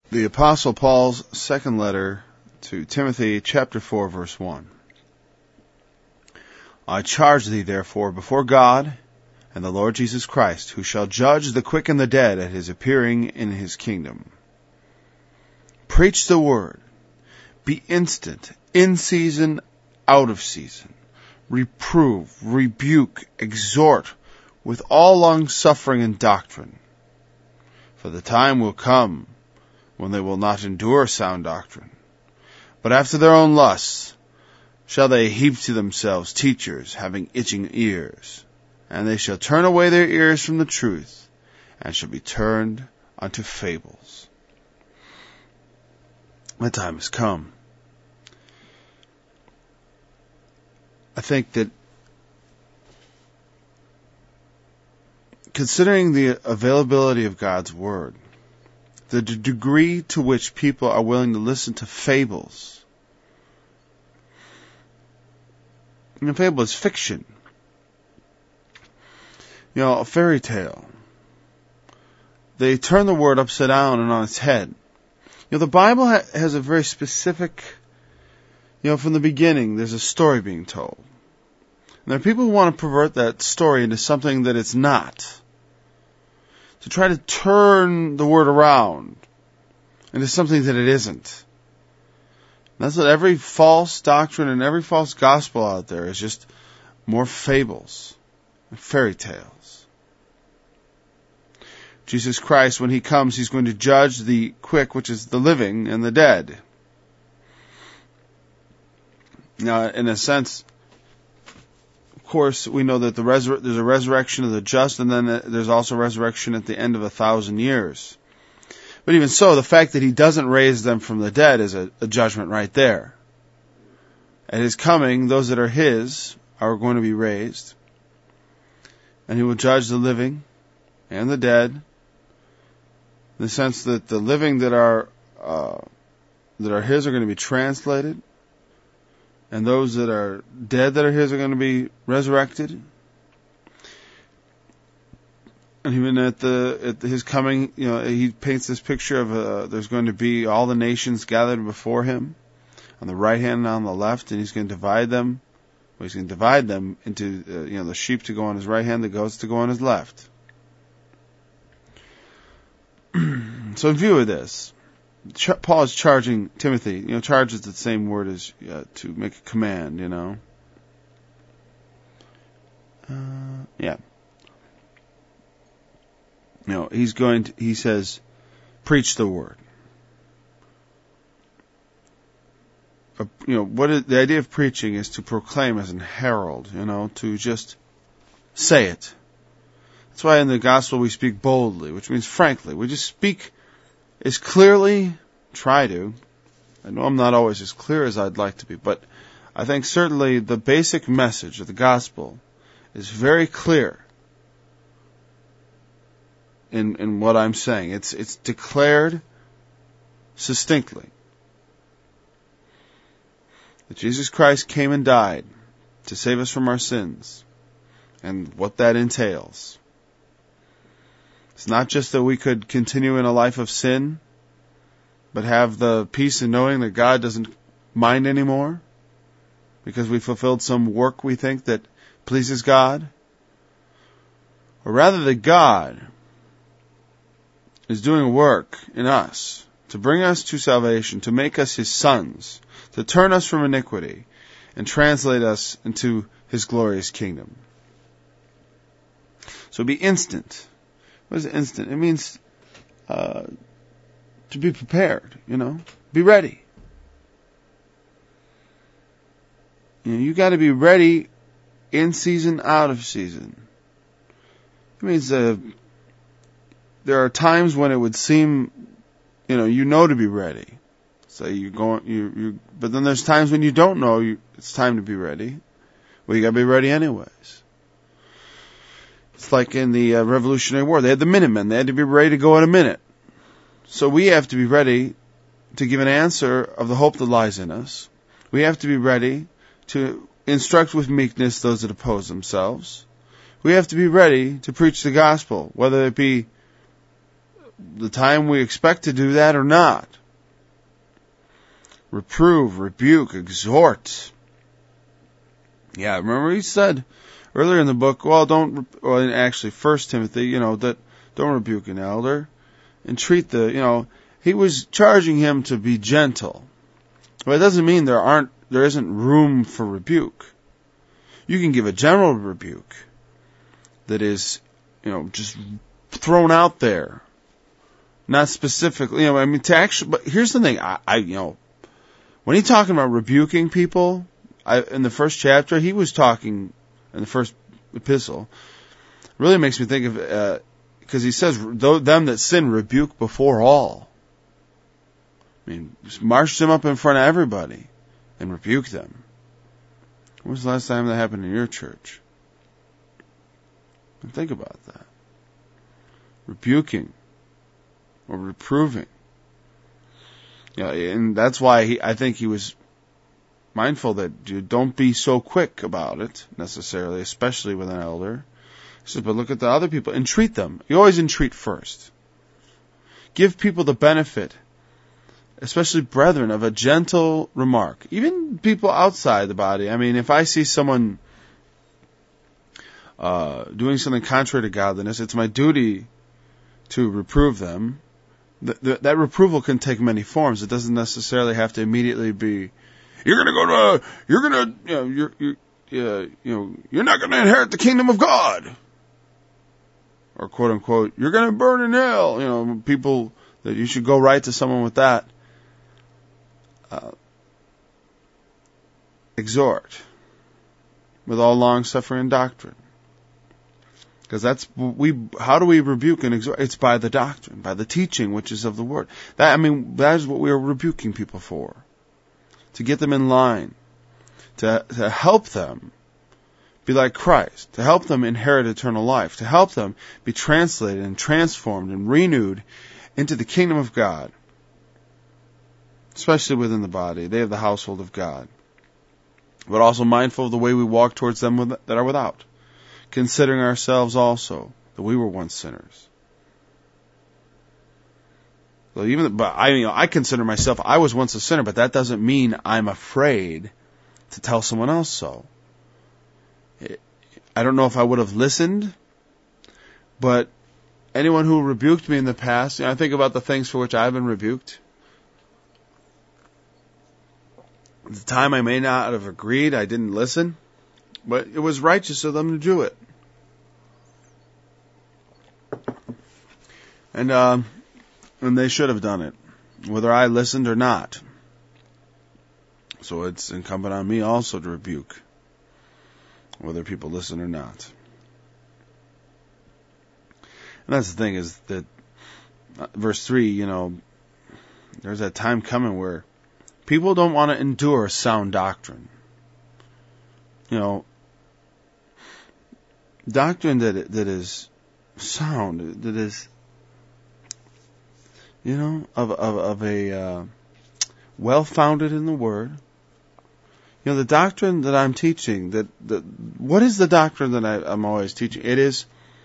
The Apostle Paul's second letter to Timothy, chapter 4, verse 1. I charge thee, therefore, before God and the Lord Jesus Christ, who shall judge the quick and the dead at his appearing in his kingdom. Preach the word. Be instant, in season, out of season. Reprove, rebuke, exhort, with all long-suffering and doctrine. For the time will come when they will not endure sound doctrine, but after their own lusts shall they heap to themselves teachers having itching ears, and they shall turn away their ears from the truth, and shall be turned unto fables. The time has come. I think that considering the availability of God's Word, the degree to which people are willing to listen to fables. And a fable is fiction. A fairy tale. They turn the word upside down and on its head. The Bible has a very specific, from the beginning, there's a story being told. And there are people who want to pervert that story into something that it's not. To try to turn the word around into something that it isn't. And that's what every false doctrine and every false gospel out there is, just more fables and fairy tales. Jesus Christ, when he comes, he's going to judge the quick, which is the living, and the dead. Now, in a sense, of course, we know that there's a resurrection of the just, and then there's also resurrection at the end of 1,000 years. But even so, the fact that he doesn't raise them from the dead is a judgment right there. At his coming, those that are his are going to be raised, and he will judge the living and the dead, in the sense that the living that are his are going to be translated, and those that are dead that are his are going to be resurrected. And even at his coming, he paints this picture of there's going to be all the nations gathered before him, on the right hand and on the left, and he's going to divide them. Well, he's going to divide them into the sheep to go on his right hand, the goats to go on his left. So in view of this, Paul is charging Timothy. Charge is the same word as to make a command. He says, preach the word. The idea of preaching is to proclaim as in herald, to just say it. That's why in the gospel we speak boldly, which means frankly. We just speak as clearly, try to. I know I'm not always as clear as I'd like to be, but I think certainly the basic message of the gospel is very clear in what I'm saying. It's declared succinctly that Jesus Christ came and died to save us from our sins, and what that entails. It's not just that we could continue in a life of sin, but have the peace in knowing that God doesn't mind anymore because we fulfilled some work we think that pleases God. Or rather that God is doing a work in us to bring us to salvation, to make us his sons, to turn us from iniquity and translate us into his glorious kingdom. So be instant. What is instant? It means to be prepared, Be ready. You got to be ready in season, out of season. It means there are times when it would seem, to be ready. So but then there's times when you don't know it's time to be ready. Well, you got to be ready anyways. It's like in the Revolutionary War. They had the Minutemen. They had to be ready to go in a minute. So we have to be ready to give an answer of the hope that lies in us. We have to be ready to instruct with meekness those that oppose themselves. We have to be ready to preach the gospel, whether it be the time we expect to do that or not. Reprove, rebuke, exhort. Yeah, remember he said earlier in the book, actually 1 Timothy, that don't rebuke an elder. Entreat he was charging him to be gentle. But it doesn't mean there isn't room for rebuke. You can give a general rebuke that is, just thrown out there. Not specifically, but here's the thing, when he's talking about rebuking people, in the first chapter, he was talking, in the first epistle, really makes me think of, because he says, them that sin rebuke before all. Just march them up in front of everybody and rebuke them. When was the last time that happened in your church? And think about that. Rebuking or reproving. And that's why I think he was mindful that you don't be so quick about it, necessarily, especially with an elder. He says, but look at the other people. Entreat them. You always entreat first. Give people the benefit, especially brethren, of a gentle remark. Even people outside the body. If I see someone doing something contrary to godliness, it's my duty to reprove them. That reproval can take many forms. It doesn't necessarily have to immediately be, you're not going to inherit the kingdom of God. Or quote unquote, you're going to burn in hell. People that you should go right to someone with that. Exhort with all long suffering and doctrine. Because how do we rebuke and exhort? It's by the doctrine, by the teaching, which is of the word. That is what we are rebuking people for. To get them in line. To help them be like Christ. To help them inherit eternal life. To help them be translated and transformed and renewed into the kingdom of God. Especially within the body. They have the household of God. But also mindful of the way we walk towards them that are without. Considering ourselves also that we were once sinners. So I consider myself, I was once a sinner, but that doesn't mean I'm afraid to tell someone else so. I don't know if I would have listened, but anyone who rebuked me in the past, I think about the things for which I've been rebuked. At the time I may not have agreed, I didn't listen. But it was righteous of them to do it. And they should have done it, whether I listened or not. So it's incumbent on me also to rebuke, whether people listen or not. And that's the thing, is that verse 3, there's that time coming where people don't want to endure sound doctrine. Doctrine that is sound, that is, of a well-founded in the Word. The doctrine that I'm teaching, what is the doctrine that I'm always teaching? It is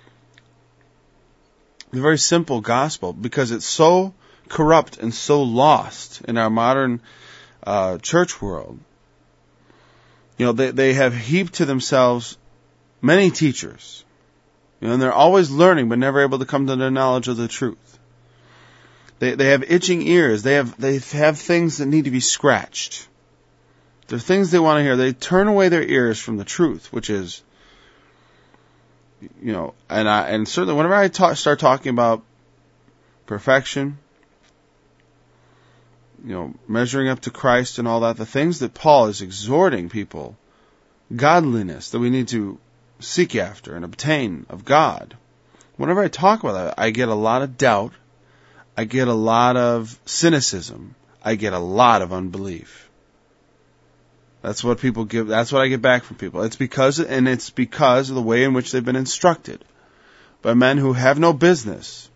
the very simple gospel, because it's so corrupt and so lost in our modern church world. They have heaped to themselves many teachers, and they're always learning but never able to come to the knowledge of the truth. They have itching ears. They have things that need to be scratched. There are things they want to hear. They turn away their ears from the truth, which is, and certainly whenever I start talking about perfection, measuring up to Christ and all that, the things that Paul is exhorting people, godliness that we need to seek after and obtain of God. Whenever I talk about that, I get a lot of doubt. I get a lot of cynicism. I get a lot of unbelief. That's what people give. That's what I get back from people. It's because of the way in which they've been instructed by men who have no business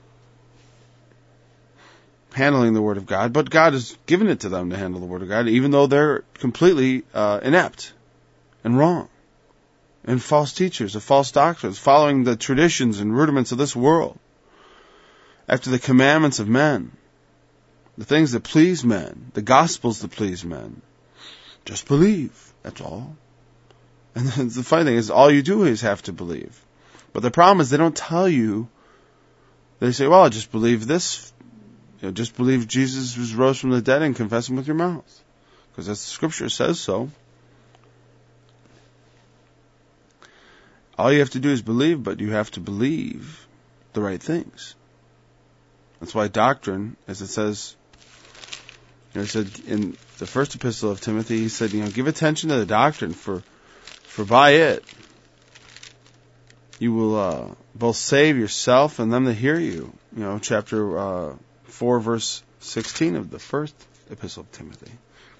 handling the Word of God, but God has given it to them to handle the Word of God, even though they're completely inept and wrong, and false teachers of false doctrines, following the traditions and rudiments of this world. after the commandments of men, the things that please men, the gospels that please men. Just believe. That's all. And the funny thing is, all you do is have to believe. But the problem is they don't tell you. They say, well, just believe this. Just believe Jesus was rose from the dead and confess him with your mouth. Because that's the scripture says so. All you have to do is believe, but you have to believe the right things. That's why doctrine, as it says, he said in the first epistle of Timothy, he said, give attention to the doctrine, for by it you will both save yourself and them that hear you. Chapter 4, verse 16 of the first epistle of Timothy.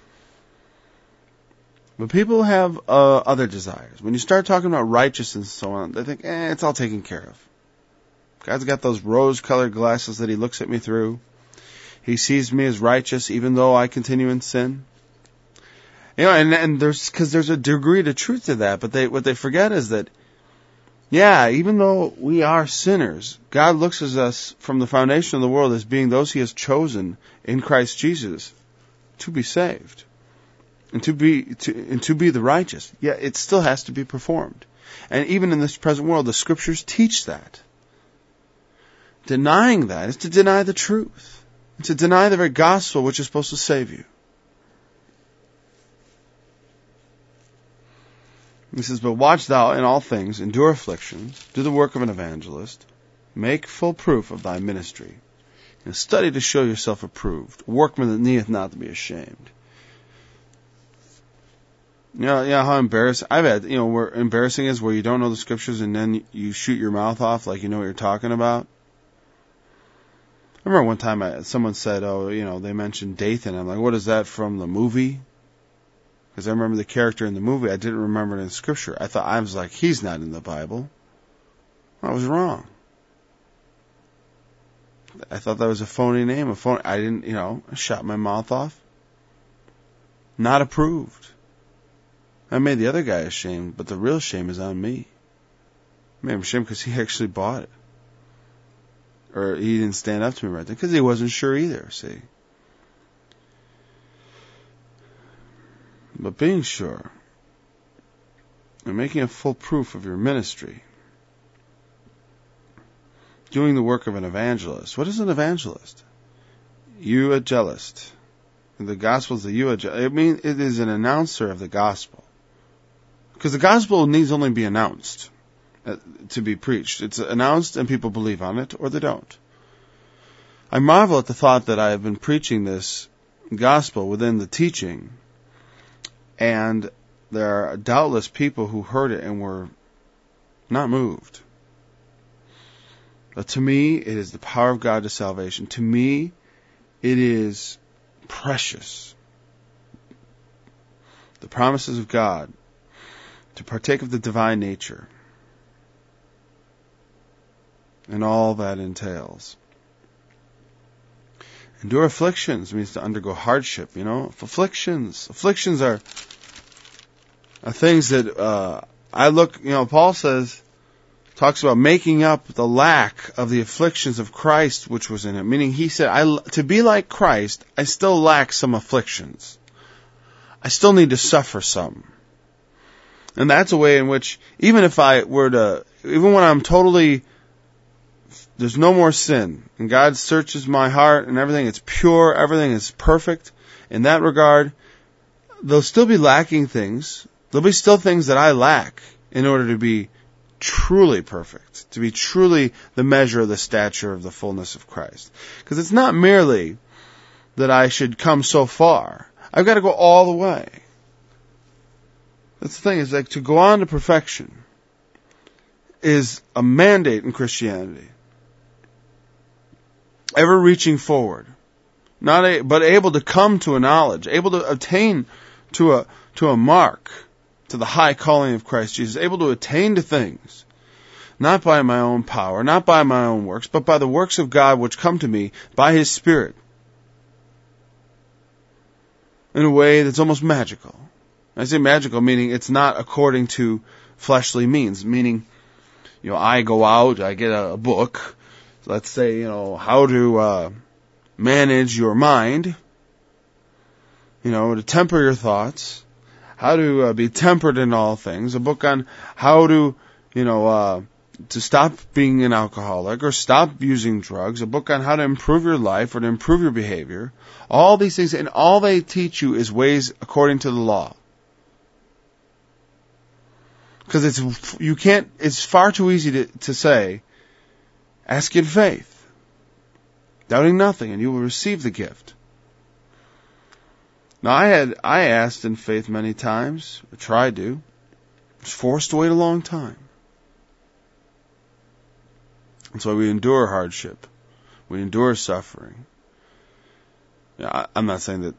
But people have other desires. When you start talking about righteousness and so on, they think, it's all taken care of. God's got those rose-colored glasses that he looks at me through. He sees me as righteous even though I continue in sin. And there's a degree to truth to that, but what they forget is that, even though we are sinners, God looks at us from the foundation of the world as being those he has chosen in Christ Jesus to be saved. And to be the righteous. It still has to be performed. And even in this present world, the scriptures teach that. Denying that is to deny the truth. It's to deny the very gospel which is supposed to save you. He says, but watch thou in all things, endure afflictions, do the work of an evangelist, make full proof of thy ministry, and study to show yourself approved, a workman that needeth not to be ashamed. How embarrassing. I've had, where embarrassing is where you don't know the scriptures and then you shoot your mouth off like you know what you're talking about. I remember one time someone said, they mentioned Dathan. I'm like, what is that from the movie? Because I remember the character in the movie. I didn't remember it in scripture. I was like, he's not in the Bible. I was wrong. I thought that was a phony name. I didn't, I shot my mouth off. Not approved. I made the other guy ashamed, but the real shame is on me. I made him ashamed because he actually bought it. Or he didn't stand up to me right then, because he wasn't sure either, see. But being sure, and making a full proof of your ministry, doing the work of an evangelist. What is an evangelist? Euangelist. The gospel is the euangelist. It is an announcer of the gospel. Because the gospel needs only be announced to be preached. It's announced and people believe on it, or they don't. I marvel at the thought that I have been preaching this gospel within the teaching, and there are doubtless people who heard it and were not moved. But to me, it is the power of God to salvation. To me, it is precious. The promises of God to partake of the divine nature and all that entails. Endure afflictions means to undergo hardship, Afflictions are things that Paul talks about making up the lack of the afflictions of Christ which was in him. Meaning he said, to be like Christ, I still lack some afflictions. I still need to suffer some. And that's a way in which, even when I'm totally, there's no more sin, and God searches my heart and everything, it's pure, everything is perfect, in that regard, there'll still be lacking things. There'll be still things that I lack in order to be truly perfect, to be truly the measure of the stature of the fullness of Christ. Because it's not merely that I should come so far. I've got to go all the way. That's the thing, is like to go on to perfection is a mandate in Christianity. Ever reaching forward. But able to come to a knowledge, able to attain to a mark, to the high calling of Christ Jesus, able to attain to things, not by my own power, not by my own works, but by the works of God which come to me by His Spirit, in a way that's almost magical. I say magical, meaning it's not according to fleshly means, meaning, I go out, I get a book, let's say, how to manage your mind, to temper your thoughts, how to be tempered in all things, a book on how to, to stop being an alcoholic or stop using drugs, a book on how to improve your life or to improve your behavior. All these things, and all they teach you is ways according to the law. Because it's far too easy to say, ask in faith, doubting nothing, and you will receive the gift. Now, I asked in faith many times, I tried to, was forced to wait a long time. That's why we endure hardship. We endure suffering. I'm not saying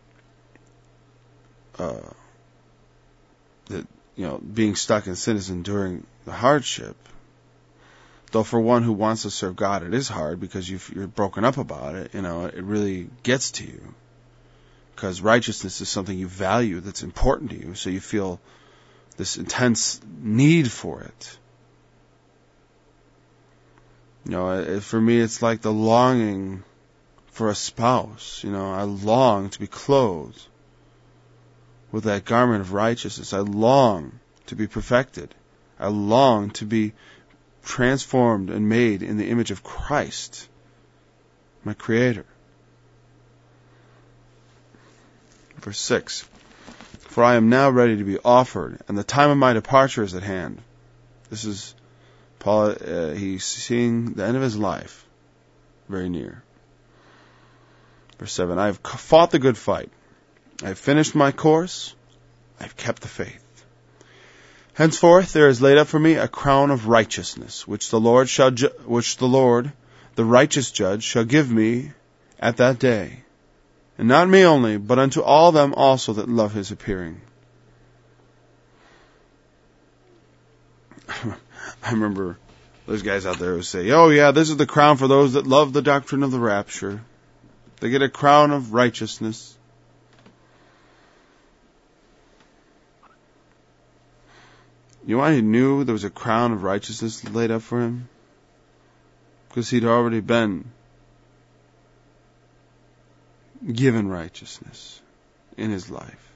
that being stuck in sin is enduring the hardship. Though for one who wants to serve God, it is hard because you're broken up about it. It really gets to you. Because righteousness is something you value that's important to you, so you feel this intense need for it. For me, it's like the longing for a spouse. I long to be clothed with that garment of righteousness. I long to be perfected. I long to be transformed and made in the image of Christ, my Creator. Verse 6, for I am now ready to be offered, and the time of my departure is at hand. This is Paul, he's seeing the end of his life very near. Verse 7, I have fought the good fight. I have finished my course. I have kept the faith. Henceforth there is laid up for me a crown of righteousness, which the Lord, the righteous judge, shall give me at that day. And not me only, but unto all them also that love his appearing. I remember those guys out there who say, oh yeah, this is the crown for those that love the doctrine of the rapture. They get a crown of righteousness. You know why he knew there was a crown of righteousness laid up for him? Because he'd already been given righteousness in his life.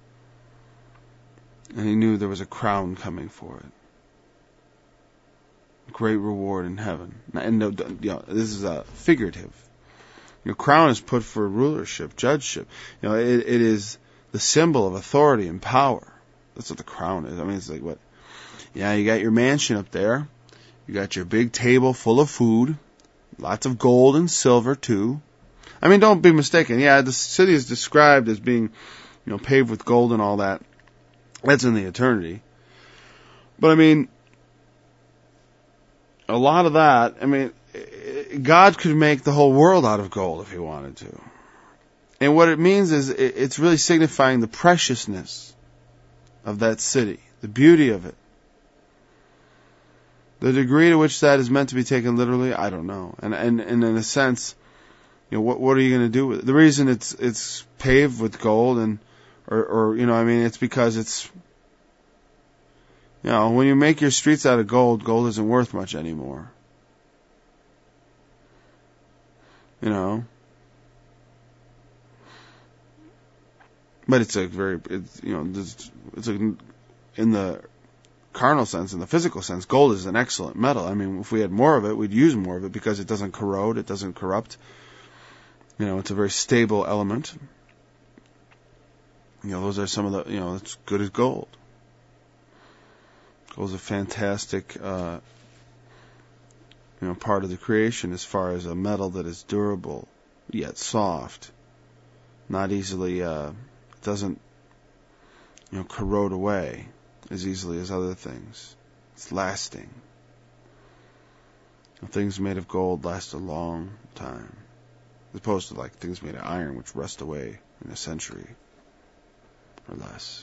And he knew there was a crown coming for it. A great reward in heaven. And this is a figurative. Your crown is put for rulership, judgeship. It is the symbol of authority and power. That's what the crown is. It's like what? Yeah, you got your mansion up there. You got your big table full of food. Lots of gold and silver too. Don't be mistaken. Yeah, the city is described as being, paved with gold and all that. That's in the eternity. But a lot of that, God could make the whole world out of gold if he wanted to. And what it means is it's really signifying the preciousness of that city, the beauty of it. The degree to which that is meant to be taken literally, I don't know. And in a sense, what are you going to do with it? The reason it's paved with gold it's because it's, when you make your streets out of gold isn't worth much anymore. But it's in the carnal sense, in the physical sense, gold is an excellent metal. If we had more of it, we'd use more of it because it doesn't corrode, it doesn't corrupt. It's a very stable element. Those are some of the, it's good as gold. Gold's a fantastic, part of the creation as far as a metal that is durable, yet soft. Not easily, doesn't, corrode away as easily as other things. It's lasting. Things made of gold last a long time. As opposed to things made of iron, which rust away in a century or less.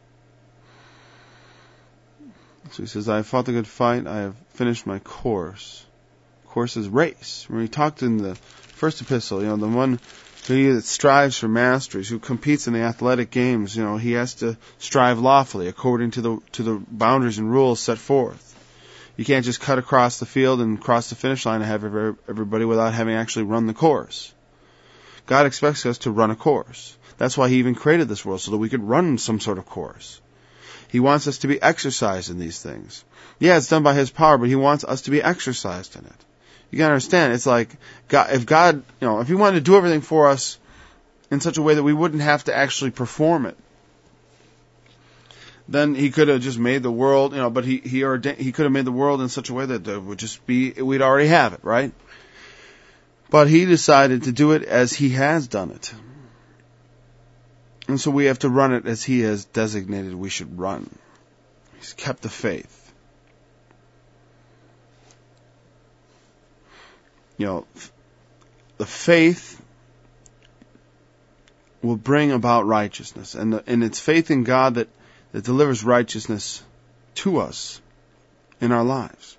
So he says, I have fought the good fight, I have finished my course. Course is race. When we talked in the first epistle, the one that strives for masteries, who competes in the athletic games, he has to strive lawfully according to the boundaries and rules set forth. You can't just cut across the field and cross the finish line and have everybody without having actually run the course. God expects us to run a course. That's why He even created this world, so that we could run some sort of course. He wants us to be exercised in these things. Yeah, it's done by His power, but He wants us to be exercised in it. You gotta understand, it's like, if God, if He wanted to do everything for us in such a way that we wouldn't have to actually perform it, then He could have just made the world, but He could have made the world in such a way that it would just be, we'd already have it, right? But He decided to do it as He has done it. And so we have to run it as He has designated we should run. He's kept the faith. The faith will bring about righteousness. And it's faith in God that delivers righteousness to us in our lives.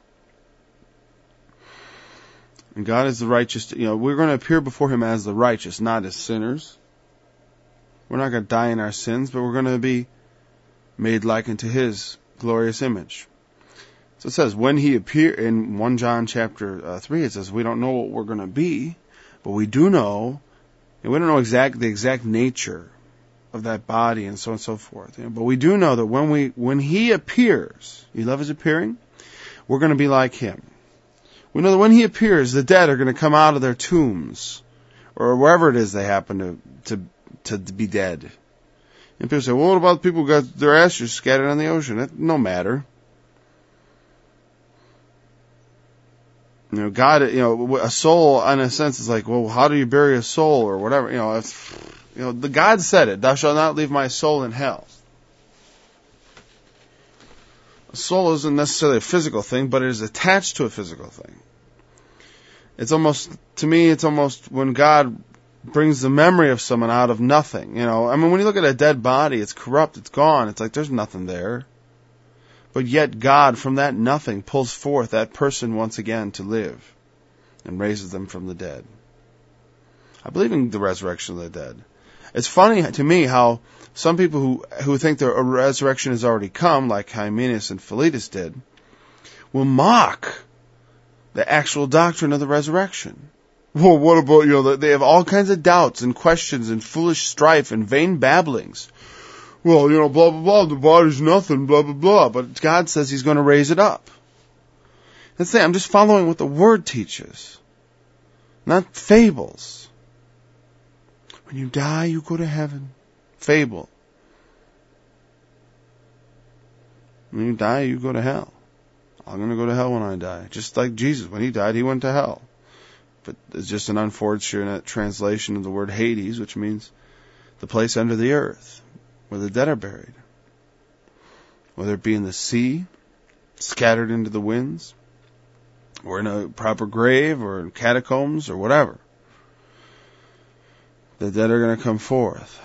And God is the righteous. We're going to appear before Him as the righteous, not as sinners. We're not going to die in our sins, but we're going to be made like unto His glorious image. So it says, when He appeared, in 1 John chapter 3, it says, we don't know what we're going to be, but we do know, and we don't know the exact nature of that body and so on and so forth. But we do know that when He appears, you love His appearing? We're going to be like Him. We know that when He appears, the dead are going to come out of their tombs, or wherever it is they happen to be dead. And people say, well, what about the people who got their ashes scattered on the ocean? That no matter. God, a soul, in a sense, is like, well, how do you bury a soul or whatever? The God said it, thou shalt not leave my soul in hell. A soul isn't necessarily a physical thing, but it is attached to a physical thing. To me, it's almost when God brings the memory of someone out of nothing. When you look at a dead body, it's corrupt, it's gone, it's like there's nothing there. But yet God, from that nothing, pulls forth that person once again to live and raises them from the dead. I believe in the resurrection of the dead. It's funny to me how some people who think the resurrection has already come, like Hymenaeus and Philetus did, will mock the actual doctrine of the resurrection. Well, what about, they have all kinds of doubts and questions and foolish strife and vain babblings. Well, blah, blah, blah, the body's nothing, blah, blah, blah. But God says He's going to raise it up. That's it. I'm just following what the Word teaches, not fables. When you die, you go to heaven. Fable. When you die, you go to hell. I'm going to go to hell when I die. Just like Jesus. When He died, He went to hell. But it's just an unfortunate translation of the word Hades, which means the place under the earth, where the dead are buried. Whether it be in the sea, scattered into the winds, or in a proper grave, or in catacombs, or whatever. The dead are going to come forth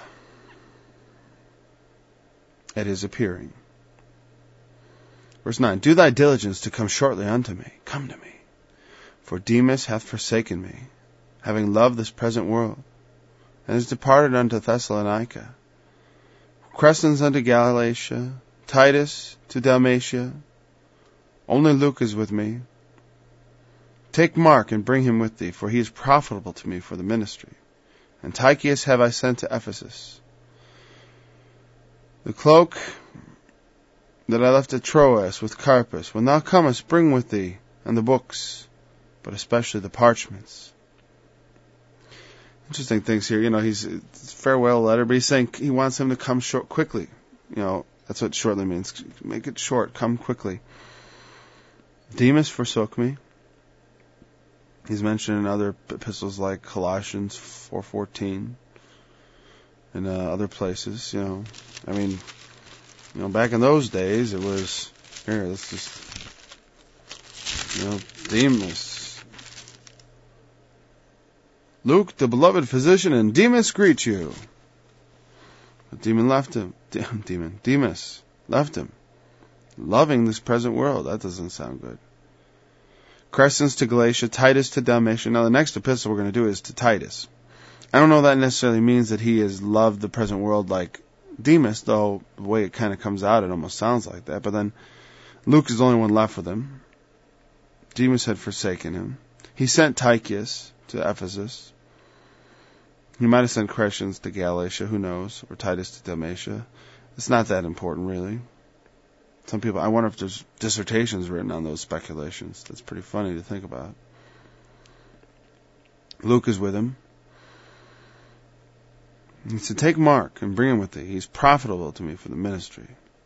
at His appearing. Verse 9, do thy diligence to come shortly unto me. Come to me. For Demas hath forsaken me, having loved this present world, and is departed unto Thessalonica. Crescens unto Galatia, Titus to Dalmatia. Only Luke is with me. Take Mark and bring him with thee, for he is profitable to me for the ministry. And Tychicus have I sent to Ephesus. The cloak that I left at Troas with Carpus, when thou comest, bring with thee, and the books, but especially the parchments. Interesting things here. It's a farewell letter, but he's saying he wants him to come quickly. That's what shortly means. Make it short. Come quickly. Demas forsook me. He's mentioned in other epistles like Colossians 4:14 and other places. Back in those days, it was here. Let's just Demas. Luke, the beloved physician, and Demas greet you. But Demas left him, loving this present world. That doesn't sound good. Crescens to Galatia, Titus to Dalmatia. Now the next epistle we're going to do is to Titus. I don't know if that necessarily means that he has loved the present world like Demas, though the way it kind of comes out, it almost sounds like that. But then Luke is the only one left with him. Demas had forsaken him. He sent Tychicus to Ephesus. He might have sent Crescens to Galatia, who knows, or Titus to Dalmatia. It's not that important, really. Some people, I wonder if there's dissertations written on those speculations. That's pretty funny to think about. Luke is with him. He said, take Mark and bring him with thee. He's profitable to me for the ministry.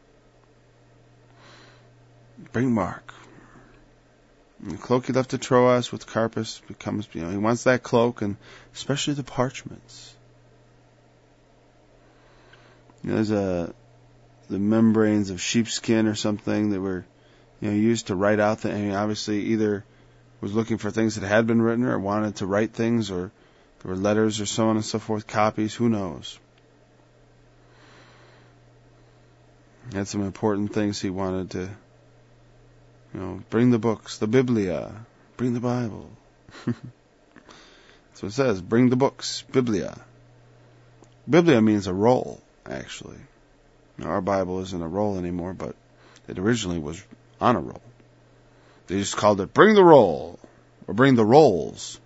Bring Mark. And the cloak he left to Troas with Carpus becomes, he wants that cloak, and especially the parchments. There's the membranes of sheepskin or something that were, used to write out things. Obviously, either was looking for things that had been written or wanted to write things, or there were letters or so on and so forth, copies, who knows. He had some important things he wanted to, bring the books, the Biblia, bring the Bible. That's what it says, bring the books, Biblia. Biblia means a roll, actually. Now, our Bible isn't a roll anymore, but it originally was on a roll. They just called it bring the roll, or bring the rolls.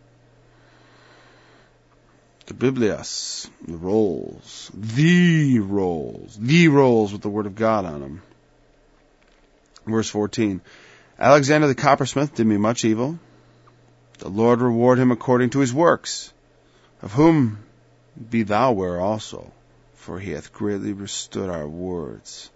The Biblias, the rolls with the Word of God on them. Verse 14, Alexander the coppersmith did me much evil. The Lord reward him according to his works, of whom be thou aware also, for he hath greatly withstood our words.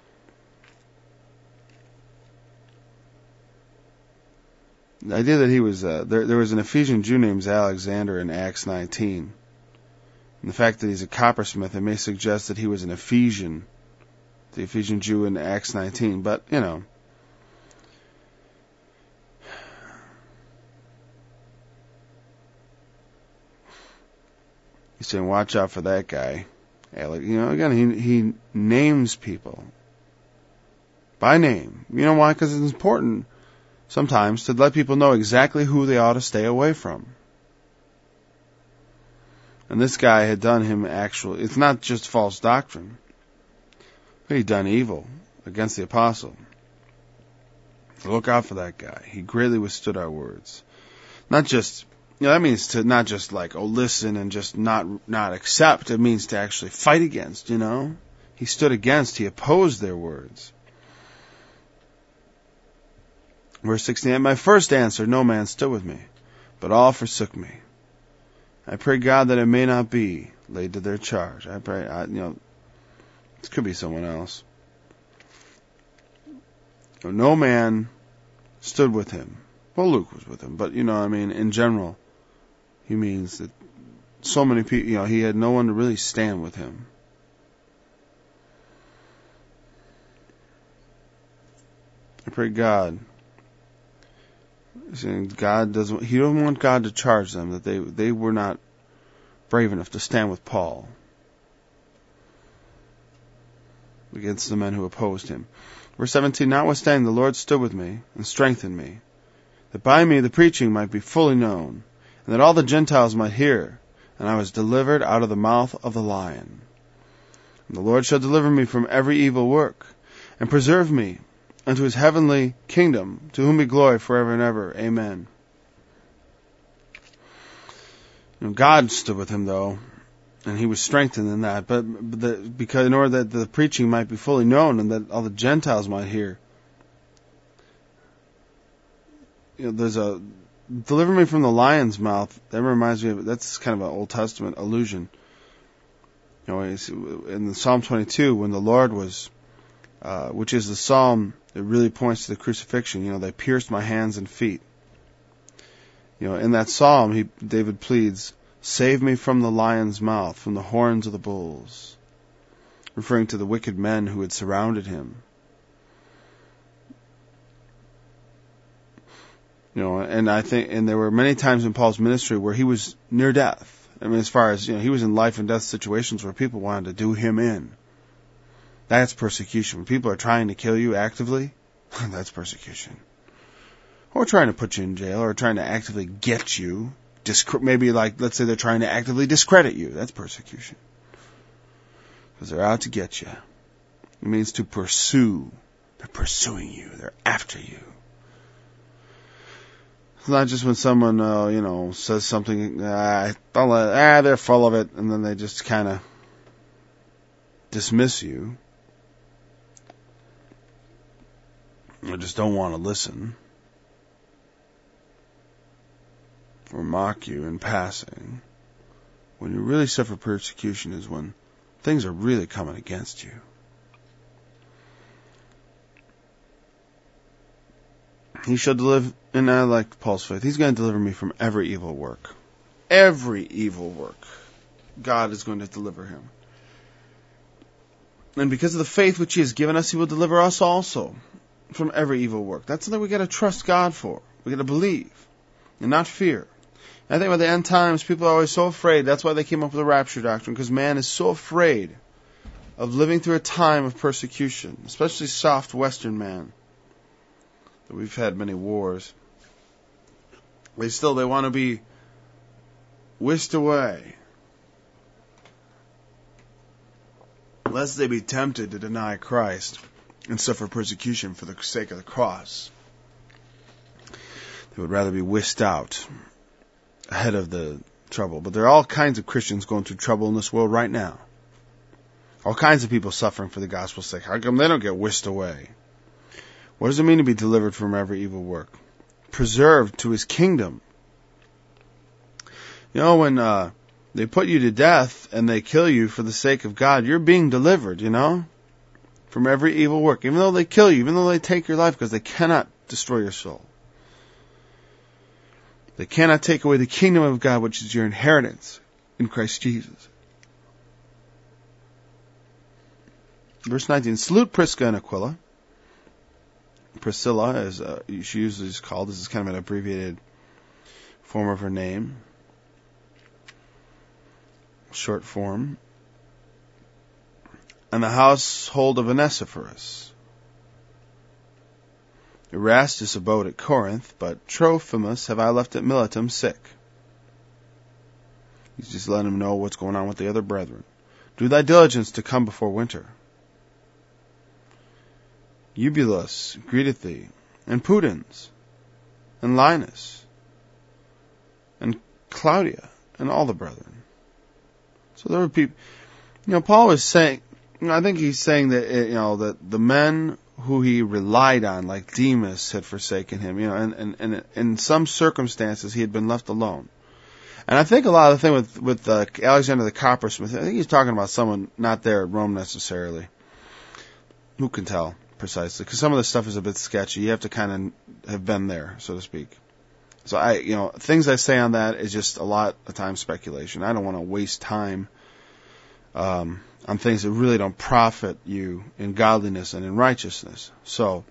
The idea that he was, there was an Ephesian Jew named Alexander in Acts 19. And the fact that he's a coppersmith, it may suggest that he was an Ephesian, the Ephesian Jew in Acts 19. But, He's saying, watch out for that guy. Again, he names people by name. You know why? Because it's important sometimes to let people know exactly who they ought to stay away from. And this guy had done him it's not just false doctrine, but he'd done evil against the apostle. Look out for that guy. He greatly withstood our words. Not just, that means to not just listen and just not accept. It means to actually fight against, He stood against, he opposed their words. Verse 16, at my first answer, no man stood with me, but all forsook me. I pray God that it may not be laid to their charge. I pray, it could be someone else. No man stood with him. Well, Luke was with him, but in general, he means that so many people, he had no one to really stand with him. I pray God. He doesn't want God to charge them that they were not brave enough to stand with Paul against the men who opposed him. Verse 17, notwithstanding the Lord stood with me and strengthened me, that by me the preaching might be fully known, and that all the Gentiles might hear, and I was delivered out of the mouth of the lion. And the Lord shall deliver me from every evil work, and preserve me unto his heavenly kingdom, to whom be glory forever and ever. Amen. God stood with him, though, and he was strengthened in that. Because in order that the preaching might be fully known and that all the Gentiles might hear, there's a deliver me from the lion's mouth. That reminds me that's kind of an Old Testament allusion. In the Psalm 22, when the Lord was, which is the psalm that really points to the crucifixion. They pierced my hands and feet. In that psalm, David pleads, save me from the lion's mouth, from the horns of the bulls, referring to the wicked men who had surrounded him. And I think, and there were many times in Paul's ministry where he was near death. As far as, he was in life and death situations where people wanted to do him in. That's persecution. When people are trying to kill you actively, that's persecution. Or trying to put you in jail, or trying to actively get you. Maybe let's say they're trying to actively discredit you. That's persecution. Because they're out to get you. It means to pursue. They're pursuing you. They're after you. It's not just when someone, says something, they're full of it, and then they just kind of dismiss you. Or just don't want to listen. Or mock you in passing. When you really suffer persecution is when things are really coming against you. He shall deliver, and I like Paul's faith, he's going to deliver me from every evil work. Every evil work. God is going to deliver him. And because of the faith which he has given us, he will deliver us also from every evil work. That's something we got to trust God for. We got to believe and not fear. And I think by the end times, people are always so afraid. That's why they came up with the rapture doctrine, because man is so afraid of living through a time of persecution, especially soft Western man. We've had many wars. They want to be whisked away, lest they be tempted to deny Christ and suffer persecution for the sake of the cross. They would rather be whisked out ahead of the trouble. But there are all kinds of Christians going through trouble in this world right now. All kinds of people suffering for the gospel's sake. How come they don't get whisked away? What does it mean to be delivered from every evil work? Preserved to his kingdom. When they put you to death and they kill you for the sake of God, you're being delivered, from every evil work. Even though they kill you, even though they take your life, because they cannot destroy your soul. They cannot take away the kingdom of God, which is your inheritance in Christ Jesus. Verse 19, salute Prisca and Aquila. Priscilla, as she usually is called. This is kind of an abbreviated form of her name. Short form. And the household of Onesiphorus. Erastus abode at Corinth, but Trophimus have I left at Miletum sick. He's just letting him know what's going on with the other brethren. Do thy diligence to come before winter. Eubulus greeteth thee, and Pudens, and Linus, and Claudia, and all the brethren. So there were people, Paul was saying, I think he's saying that, that the men who he relied on, like Demas, had forsaken him, and in some circumstances he had been left alone. And I think a lot of the thing with Alexander the Coppersmith, I think he's talking about someone not there at Rome necessarily. Who can tell precisely? Because some of the stuff is a bit sketchy. You have to kind of have been there, so to speak. So things I say on that is just a lot of time speculation. I don't want to waste time on things that really don't profit you in godliness and in righteousness. So,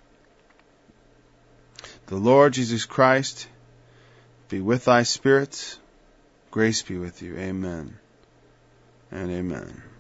the Lord Jesus Christ be with thy spirit. Grace be with you. Amen and amen.